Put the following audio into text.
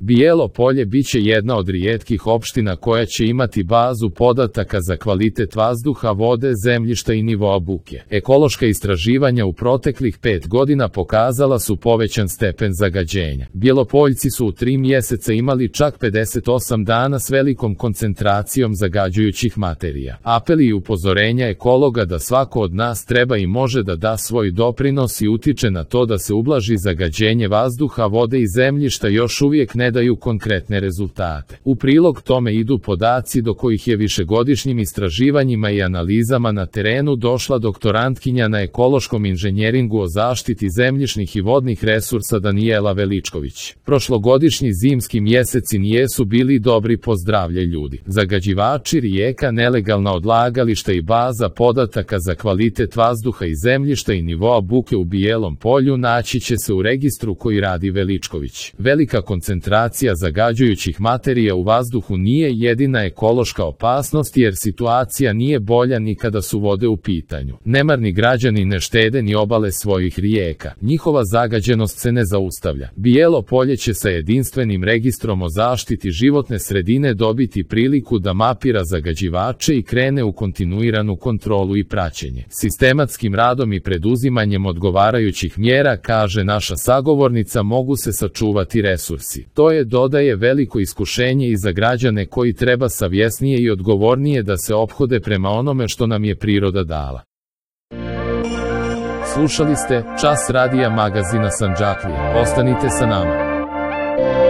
Bijelo Polje biće jedna od rijetkih opština koja će imati bazu podataka za kvalitet vazduha, vode, zemljišta i nivoa buke. Ekološka istraživanja u proteklih 5 godina pokazala su povećan stepen zagađenja. Bjelopoljci su u 3 mjeseca imali čak 58 dana s velikom koncentracijom zagađujućih materija. Apeli i upozorenja ekologa da svako od nas treba i može da da svoj doprinos i utiče na to da se ublaži zagađenje vazduha, vode i zemljišta još uvijek ne daju konkretne rezultate. U prilog tome idu podaci do kojih je višegodišnjim istraživanjima i analizama na terenu došla doktorantkinja na ekološkom inženjeringu o zaštiti zemljišnih i vodnih resursa Danijela Veličković. Prošlogodišnji zimski mjeseci nijesu bili dobri po zdravlje ljudi. Zagađivači rijeka, nelegalna odlagališta i baza podataka za kvalitet vazduha i zemljišta i nivoa buke u Bijelom Polju naći će se u registru koji radi Veličković. Velika koncentracija zagađujućih materija u vazduhu nije jedina ekološka opasnost, jer situacija nije bolja ni kada su vode u pitanju. Nemarni građani ne štede ni obale svojih rijeka. Njihova zagađenost se ne zaustavlja. Bijelo Polje će sa jedinstvenim registrom o zaštiti životne sredine dobiti priliku da mapira zagađivače i krene u kontinuiranu kontrolu i praćenje. Sistematskim radom i preduzimanjem odgovarajućih mjera, kaže naša sagovornica, mogu se sačuvati resursi. To je, dodaje, veliko iskušenje i za građane koji treba savjesnije i odgovornije da se ophode prema onome što nam je priroda dala. Slušali ste Čas radija magazina Sandžaklije. Ostanite sa nama.